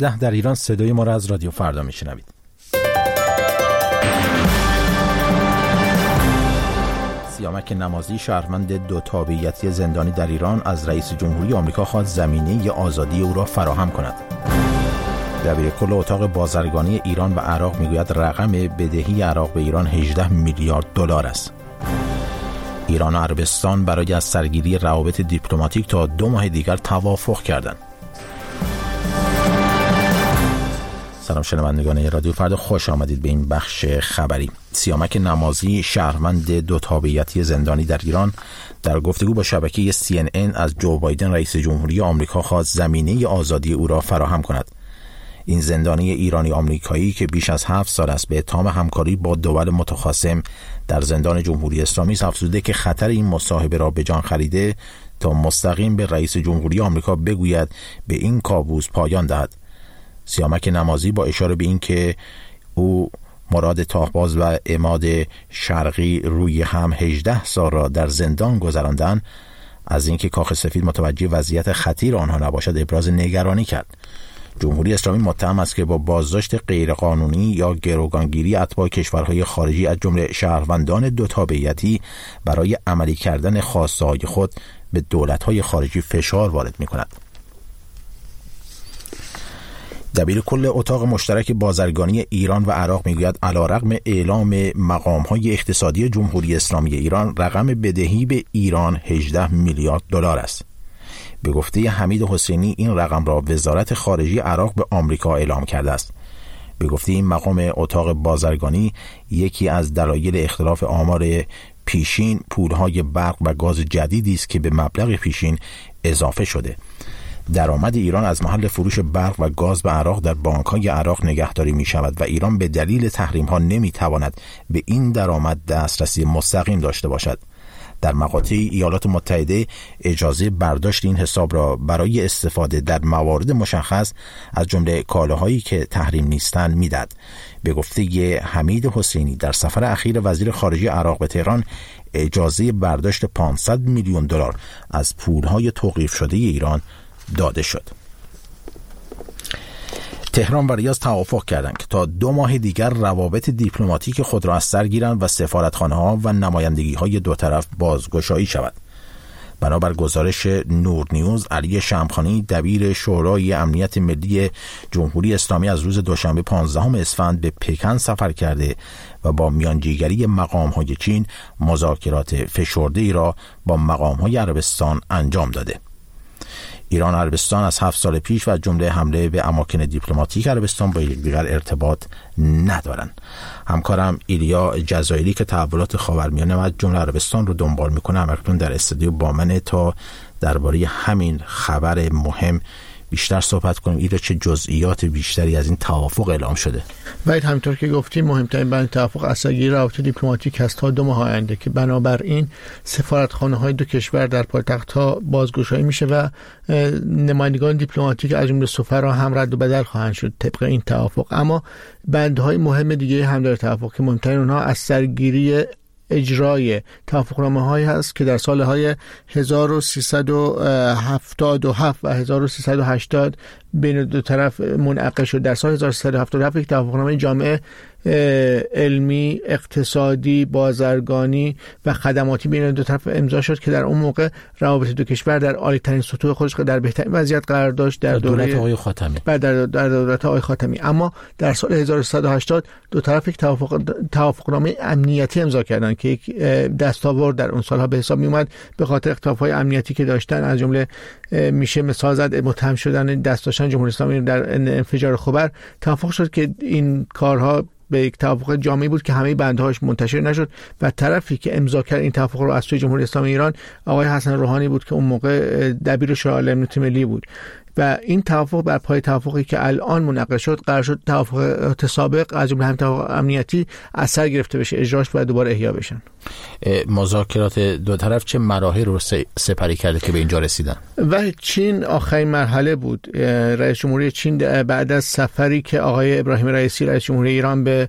11 در ایران. صدای ما را از رادیو فردا میشنوید. سیامک نمازی، شهروند 2 تابعیتی زندانی در ایران، از رئیس جمهوری آمریکا خواست زمینه آزادی او را فراهم کند. دبیرکل اتاق بازرگانی ایران و عراق میگوید رقم بدهی عراق به ایران 18 میلیارد دلار است. ایران و عربستان برای از سرگیری روابط دیپلماتیک تا 2 ماه دیگر توافق کردند. سلام شنوندگان رادیو فردا، خوش آمدید به این بخش خبری. سیامک نمازی، شهروند 2 تابعیتی زندانی در ایران، در گفتگو با شبکه CNN از جو بایدن رئیس جمهوری آمریکا خواست زمینه آزادی او را فراهم کند. این زندانی ایرانی آمریکایی که بیش از 7 سال است به اتهام همکاری با دول متخاصم در زندان جمهوری اسلامی افزوده که خطر این مصاحبه را به جان خریده تا مستقیم به رئیس جمهوری آمریکا بگوید به این کابوس پایان دهد. سیامک نمازی با اشاره به این که او مراد تاهباز و عماد شرقی روی هم 18 سال را در زندان گذراندند، از اینکه کاخ سفید متوجه وضعیت خطیر آنها نباشد ابراز نگرانی کرد. جمهوری اسلامی متهم است که با بازداشت غیرقانونی یا گروگانگیری اتباع کشورهای خارجی از جمله شهروندان 2 تابعیتی برای عملی کردن خواسته‌های خود به دولت‌های خارجی فشار وارد می‌کند. دبیرکل اتاق مشترک بازرگانی ایران و عراق میگوید علیرغم اعلام مقام‌های اقتصادی جمهوری اسلامی ایران، رقم بدهی به ایران 18 میلیارد دلار است. به گفته حمید حسینی این رقم را وزارت خارجه عراق به آمریکا اعلام کرده است. به گفته این مقام اتاق بازرگانی، یکی از دلایل اختلاف آمار پیشین پولهای برق و گاز جدیدی است که به مبلغ پیشین اضافه شده. درآمد ایران از محل فروش برق و گاز به عراق در بانک‌های عراق نگهداری می‌شود و ایران به دلیل تحریم‌ها نمی‌تواند به این درآمد دسترسی مستقیم داشته باشد. در مقاطع ایالات متحده اجازه برداشت این حساب را برای استفاده در موارد مشخص از جمله کالاهایی که تحریم نیستند میدهد. به گفته حمید حسینی، در سفر اخیر وزیر خارجه عراق به تهران اجازه برداشت 500 میلیون دلار از پولهای توقیف شده ایران داده شد. تهران و ریاض توافق کردند که تا 2 ماه دیگر روابط دیپلماتیک خود را از سر گیرند و سفارتخانه‌ها و نمایندگی‌های 2 طرف بازگشایی شود. بنابر گزارش نور نیوز، علی شمخانی، دبیر شورای امنیت ملی جمهوری اسلامی، از روز دوشنبه 15 اسفند به پکن سفر کرده و با میانجیگری مقام‌های چین مذاکرات فشرده‌ای را با مقام‌های عربستان انجام داده. ایران و عربستان از 7 سال پیش و جمله حمله به اماکن دیپلماتیک عربستان با یکدیگر ارتباط ندارند. همکارم ایلیا جزایری که تحولات خاورمیانه و جمله عربستان رو دنبال میکنه همکنون در استودیو با منه تا درباره همین خبر مهم بیشتر صحبت کنیم. ایرا چه جزئیات بیشتری از این توافق اعلام شده؟ باید همینطور که گفتیم مهمترین بند توافق اصلی روابط دیپلماتیک است تا 2 ماه آینده که بنابراین سفارتخانه‌های 2 کشور در پایتخت‌ها بازگشایی میشه و نمایندگان دیپلماتیک از جمله سفرا هم رد و بدل خواهند شد طبق این توافق. اما بندهای مهم دیگه هم داره توافق که مهمترین اونها از سرگیری اجرای توافقنامه‌هایی هست که در سالهای 1377 و 1380 بین 2 طرف منعقد شد. در سال 1377 یک توافقنامه جامع علمی، اقتصادی، بازرگانی و خدماتی بین 2 طرف امضا شد که در اون موقع روابط 2 کشور در عالی‌ترین سطوح خودش در بهترین وضعیت قرار داشت در دولت آقای خاتمی. در دولت آقای خاتمی. اما در سال 1380 2 طرف یک توافقنامه امنیتی امضا کردند که یک دستاورد در اون سالها به حساب می اومد به خاطر اختلاف‌های امنیتی که داشتن. از جمله میشه مثال زد متهم شدن دست داشتن جمهوری اسلامی در انفجار خبر. توافق شد که این کارها به یک توافق جامعی بود که همه بندهاش منتشر نشد و طرفی که امضا کرد این توافق رو از سوی جمهوری اسلامی ایران آقای حسن روحانی بود که اون موقع دبیر شورای امنیت ملی بود و این توافق بر پای توافقی که الان منعقد شد قرار شد توافق سابق از جمله همین توافق امنیتی اثر گرفته بشه، اجراش و دوباره احیا بشن. مذاکرات 2 طرف چه مراحل رو سپری کرده که به اینجا رسیدن؟ و چین آخرین مرحله بود. رئیس جمهوری چین بعد از سفری که آقای ابراهیم رئیسی رئیس جمهوری ایران به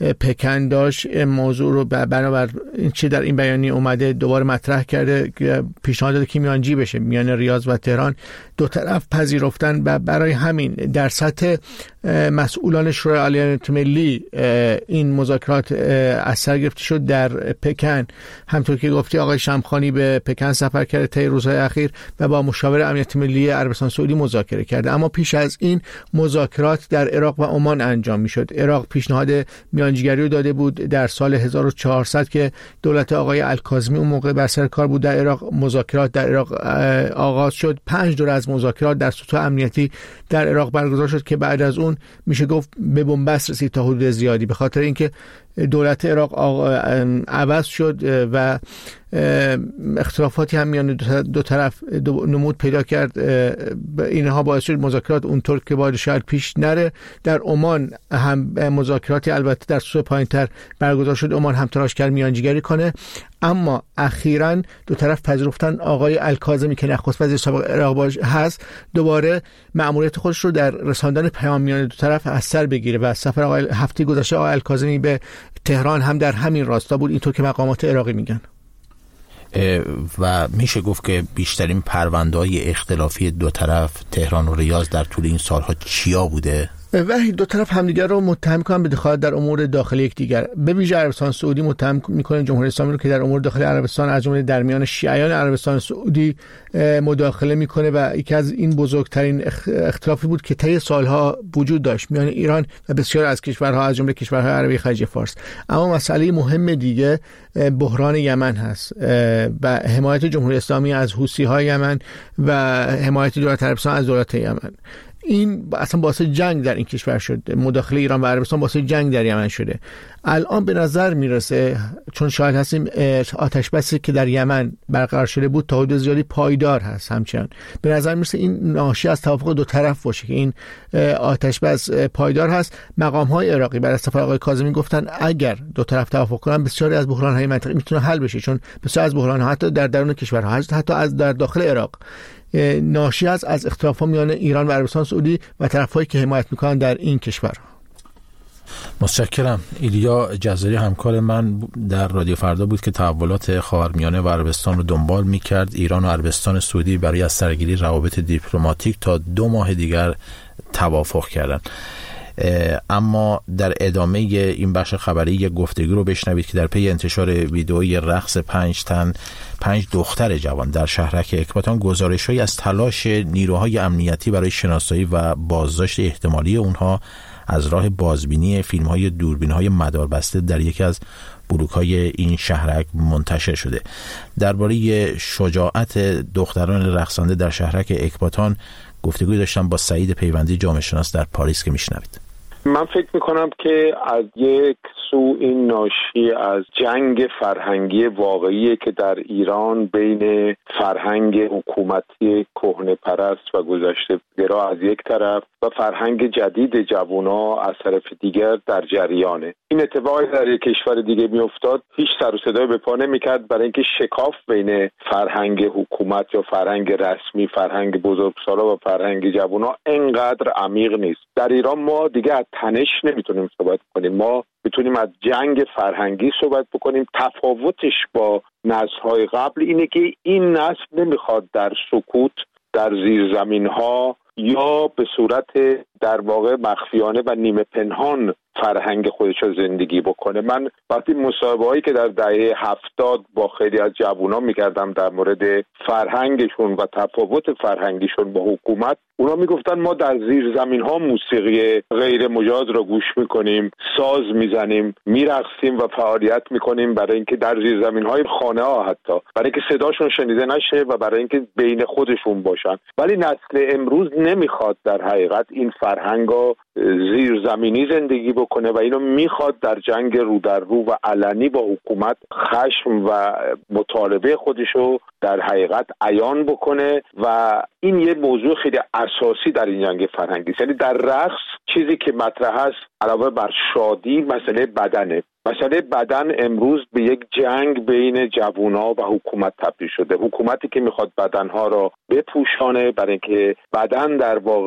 پکن داشت موضوع رو بنابر چی در این بیانیه اومده دوباره مطرح کرده که پیشنهاد داده که میانجی بشه میان ریاض و تهران. دو طرف پذیرفتن و برای همین در سطح مسئولان شورای عالی امنیت ملی این مذاکرات از سر گرفته شد. در پکن همطور که گفتی آقای شمخانی به پکن سفر کرده طی روزهای اخیر و با مشاور امنیت ملی عربستان سعودی مذاکره کرده. اما پیش از این مذاکرات در عراق و عمان انجام میشد. عراق پیشنهاد میانجیگری رو داده بود در سال 1400 که دولت آقای الکاظمی اون موقع بر سر کار بود در عراق. مذاکرات در عراق آغاز شد. 5 دور از مذاکرات در سطوح امنیتی در عراق برگزار شد که بعد از اون میشه گفت به بنبست رسید تا حدود زیادی، به خاطر اینکه دولت عراق عوض شد و اختلافاتی هم میان دو طرف نمود پیدا کرد. اینها باعث شد مذاکرات اونطور که باید شاید پیش نره. در عمان هم مذاکراتی البته در سطوح پایین‌تر برگزار شد. عمان هم تلاش کرد میانجیگری کنه، اما اخیراً دو طرف پذیرفتن آقای الکاظمی که نخست وزیر سابق عراق هست دوباره مأموریت خودش رو در رساندن پیام میان دو طرف از سر بگیره و سفر آقای هفته گذشته آقای الکاظمی به تهران هم در همین راستا بود، اینطور که مقامات عراقی میگن. و میشه گفت که بیشترین پرونده‌های اختلافی دو طرف تهران و ریاض در طول این سالها چیا بوده؟ و دو طرف همدیگر رو متهم می‌کنن به دخالت در امور داخلی یکدیگر. به ویژه عربستان سعودی متهم می‌کنه جمهوری اسلامی رو که در امور داخلی عربستان از جمله در میان شیعیان عربستان سعودی مداخله می‌کنه و یکی از این بزرگترین اختلافی بود که طی سالها وجود داشت میان ایران و بسیار از کشورها از جمله کشورهای عربی خلیج فارس. اما مسئله مهم دیگه بحران یمن هست و حمایت جمهوری اسلامی از حوثی‌های یمن و حمایت دولت عربستان از دولت یمن. این اصلا باعث جنگ در این کشور شد. مداخله ایران و عربستان باعث جنگ در یمن شده. الان به نظر میرسه چون شاهد هستیم آتش بسی که در یمن برقرار شده بود تا حدود زیادی پایدار هست. همچنان به نظر میرسه این ناشی از توافق دو طرف باشه که این آتش بس پایدار هست. مقام های عراقی بعد از سفر آقای کاظمی گفتن اگر دو طرف توافق کنن بسیاری از بحران های منطقی میتونه حل بشه، چون بسیاری از بحران ها حتی در درون کشورها حتی از در داخل عراق ناشی از اختلافات میان ایران و عربستان سعودی و طرفایی که حمایت میکنن در این کشور. متشکرم. ایلیا جزاری همکار من در رادیو فردا بود که تحولات خاورمیانه و عربستان رو دنبال میکرد. ایران و عربستان سعودی برای از سرگیری روابط دیپلماتیک تا 2 ماه دیگر توافق کردن. اما در ادامه این بخش خبری یک گفتگو رو بشنوید که در پی انتشار ویدئوی رقص 5 دختر جوان در شهرک اکباتان گزارش‌هایی از تلاش نیروهای امنیتی برای شناسایی و بازداشت احتمالی اونها از راه بازبینی فیلم‌های دوربین‌های مداربسته در یکی از بلوک‌های این شهرک منتشر شده. درباره شجاعت دختران رقصنده در شهرک اکباتان گفتگوی داشتم با سعید پیوندی جامعه شناس در پاریس که میشنوید. من فکر میکنم که از یک سو این ناشی از جنگ فرهنگی واقعیه که در ایران بین فرهنگ حکومتی کهنه پرست و گذشته گرا از یک طرف و فرهنگ جدید جوونا از طرف دیگر در جریانه. این اتفاقی در یک کشور دیگه میافتاد هیچ سر و صدای به پا نمیکرد، برای اینکه شکاف بین فرهنگ حکومت یا فرهنگ رسمی، فرهنگ بزرگسالا و فرهنگ جوونا انقدر عمیق نیست. در ایران ما دیگه از تنش نمیتونیم صحبت کنیم، ما میتونیم از جنگ فرهنگی صحبت بکنیم. تفاوتش با نسل‌های قبل اینه که این نسل نمیخواد در سکوت در زیرزمین‌ها یا به صورت در واقع مخفیانه و نیمه پنهان فرهنگ خودش رو زندگی بکنه. من وقتی مصاحبه‌هایی که در دهه 70 با خیلی از جوونا می‌کردم در مورد فرهنگشون و تفاوت فرهنگیشون با حکومت، اونا میگفتن ما در زیر زمین‌ها موسیقی غیر مجاز رو گوش می‌کنیم، ساز می‌زنیم، میرقصیم و فعالیت می‌کنیم برای اینکه در زیر زمین‌های خانه‌ها حتی برای اینکه صداشون شنیده نشه و برای اینکه بین خودشون باشن. ولی نسل امروز نمیخواد در حقیقت این فرهنگو زیرزمینی زندگی بکنه و اینو میخواد در جنگ رو در رو و علنی با حکومت خشم و مطالبه خودشو در حقیقت عیان بکنه و این یه موضوع خیلی اساسی در این جنگ فرهنگی است. یعنی در رقص چیزی که مطرح است علاوه بر شادی مسئله بدنه. مسئله بدن امروز به یک جنگ بین جوونا و حکومت تبدیل شده. حکومتی که میخواد بدنها را بپوشانه برای اینکه بدن در واقع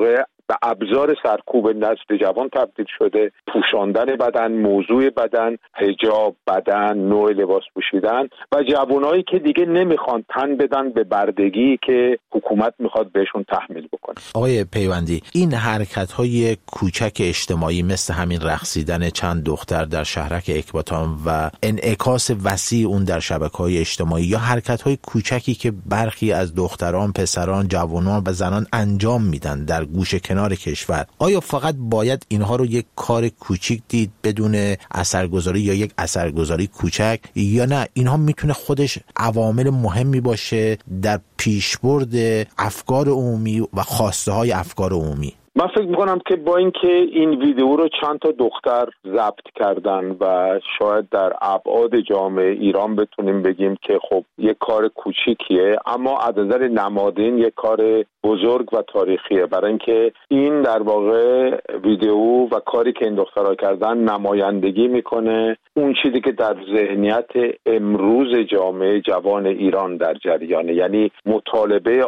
به ابزار سرکوب نسل جوان تبدیل شده. پوشاندن بدن، موضوع بدن، حجاب بدن، نوع لباس پوشیدن و جوانایی که دیگه نمیخوان تن بدن به بردگی که حکومت میخواد بهشون تحمیل بکنه. آقای پیوندی، این حرکت‌های کوچک اجتماعی مثل همین رقصیدن چند دختر در شهرک اکباتان و انعکاس وسیع اون در شبکه‌های اجتماعی یا حرکت‌های کوچکی که برخی از دختران، پسران، جوانان و زنان انجام میدن در گوشه کنار کشور، آیا فقط باید اینها رو یک کار کوچیک دید بدون اثرگذاری یا یک اثرگذاری کوچک، یا نه اینها میتونه خودش عوامل مهمی باشه در پیشبرد افکار عمومی و خواسته های افکار عمومی؟ من فکر میکنم که با اینکه این ویدیو رو چند تا دختر ضبط کردن و شاید در ابعاد جامعه ایران بتونیم بگیم که خب یک کار کوچیکیه، اما از نظر نمادین یک کار بزرگ و تاریخیه، برای اینکه این در واقع ویدیو و کاری که این دخترها کردن نمایندگی میکنه اون چیزی که در ذهنیت امروز جامعه جوان ایران در جریانه، یعنی مطالبه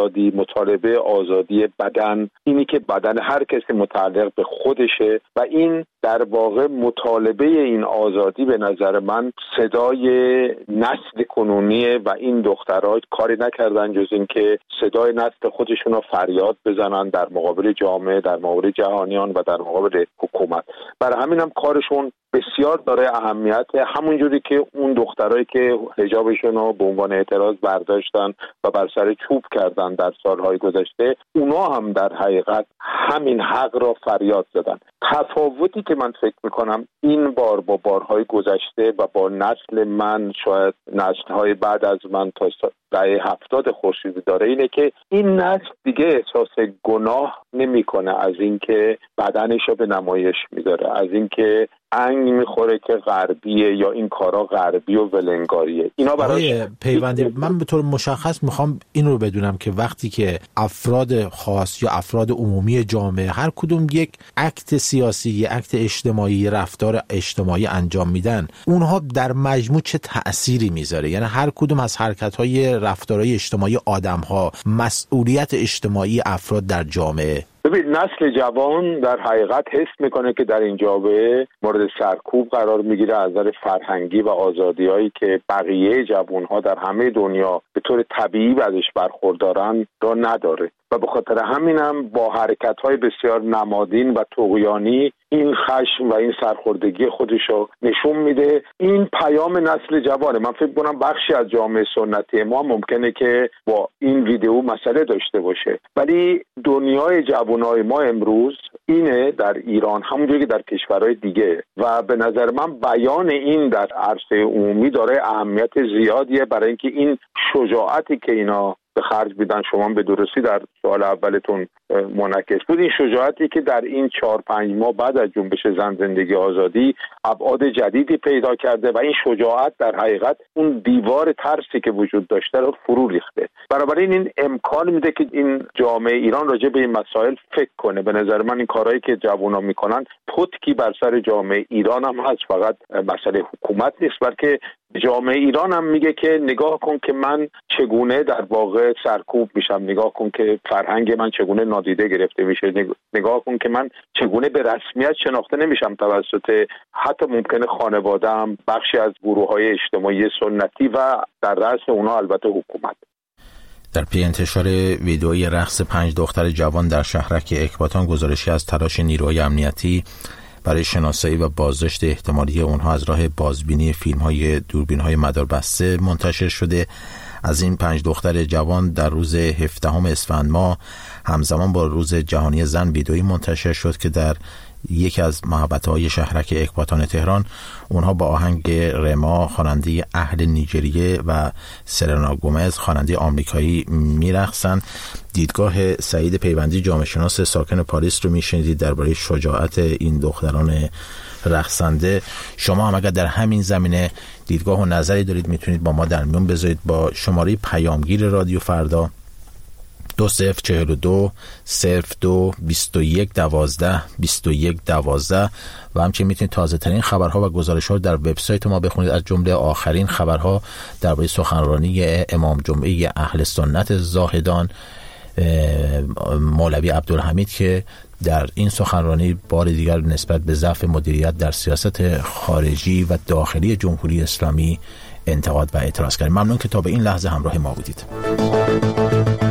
آزادی بدن، اینی که بدن هر کسی متعلق به خودشه و این در واقع مطالبه این آزادی به نظر من صدای نسل کنونیه و این دخترها کاری نکردن جز این که صدای نسل خودشون رو فریاد بزنن در مقابل جامعه، در مقابل جهانیان و در مقابل حکومت. برای همین هم کارشون بسیار داره اهمیت، همونجوری که اون دخترایی که حجابشون رو به عنوان اعتراض برداشتن و بر سر چوب کردن در سالهای گذشته، اونا هم در حقیقت همین حق را فریاد زدن. تفاوتی که من فکر میکنم این بار با بارهای گذشته و با نسل من، شاید نسل‌های بعد از من تا دهه 70 خورشیدی داره اینه که این نسل دیگه احساس گناه نمیکنه از اینکه بدنش رو به نمایش میذاره، از اینکه انگ میخوره که غربیه یا این کارا غربی و ولنگاریه. اینا برای پیوندی من به طور مشخص میخوام این رو بدونم که وقتی که افراد خاص یا افراد عمومی جامعه هر کدوم یک اکت سیاسی، یک اکت اجتماعی، رفتار اجتماعی انجام میدن، اونها در مجموع چه تأثیری میذاره؟ یعنی هر کدوم از حرکت‌های رفتارهای اجتماعی آدم‌ها مسئولیت اجتماعی افراد در جامعه. ببین، نسل جوان در حقیقت حس میکنه که در این جامعه مورد سرکوب قرار میگیره از نظر فرهنگی و آزادی‌هایی که بقیه جوان‌ها در همه دنیا به طور طبیعی ازش برخوردارن را نداره و به خاطر همینم با حرکت‌های بسیار نمادین و طغیانی این خشم و این سرخوردگی خودشو نشون میده. این پیام نسل جوانه. من فکر کنم بخشی از جامعه سنتی ما ممکنه که با این ویدیو مسئله داشته باشه، ولی دنیای جوانای ما امروز اینه در ایران همونجوری که در کشورهای دیگه، و به نظر من بیان این در عرصه عمومی داره اهمیت زیادیه، برای اینکه این شجاعتی که اینا به خرج میدن، شما به درستی در سوال اولتون منعکس بود، این شجاعتی که در این 4-5 ماه بعد از جنبش زن زندگی آزادی ابعاد جدیدی پیدا کرده و این شجاعت در حقیقت اون دیوار ترسی که وجود داشته رو فرو ریخته. بنابراین این امکان میده که این جامعه ایران راجع به این مسائل فکر کنه. به نظر من این کارهایی که جوونا میکنن پتکی بر سر جامعه ایران هم هست، فقط مسئله حکومت نیست، بلکه جامعه ایران هم میگه که نگاه کن که من چگونه در واقع سرکوب میشم، نگاه کن که فرهنگ من چگونه نادیده گرفته میشه، نگاه کن که من چگونه به رسمیت شناخته نمیشم توسط حتی ممکنه خانواده‌ام، بخشی از گروه‌های اجتماعی سنتی و در رأس اونها البته حکومت. در پی انتشار ویدئوی رقص 5 دختر جوان در شهرک اکباتان، گزارشی از تلاش نیروهای امنیتی برای شناسایی و بازداشت احتمالی اونها از راه بازبینی فیلم‌های دوربین‌های مداربسته منتشر شده. از این 5 دختر جوان در روز 17 اسفند ماه همزمان با روز جهانی زن ویدئویی منتشر شد که در یکی از محوطه‌های شهرک اکباتان تهران اونها با آهنگ رما خواننده اهل نیجریه و سلنا گومز خواننده آمریکایی میرقصن. دیدگاه سعید پیوندی جامعه شناس ساکن پاریس رو میشنیدید درباره شجاعت این دختران رقصنده. شما هم اگر در همین زمینه دیدگاه و نظری دارید میتونید با ما در میون بذارید با شماره پیامگیر رادیو فردا 2042 02 21 12 21 12 و همچنین میتونید تازه ترین خبرها و گزارش‌ها رو در وبسایت ما بخونید، از جمله آخرین خبرها درباره سخنرانی امام جمعه اهل سنت زاهدان مولوی عبدالحمید که در این سخنرانی بار دیگر نسبت به ضعف مدیریت در سیاست خارجی و داخلی جمهوری اسلامی انتقاد و اعتراض کرد. ممنون که تا به این لحظه همراه ما بودید.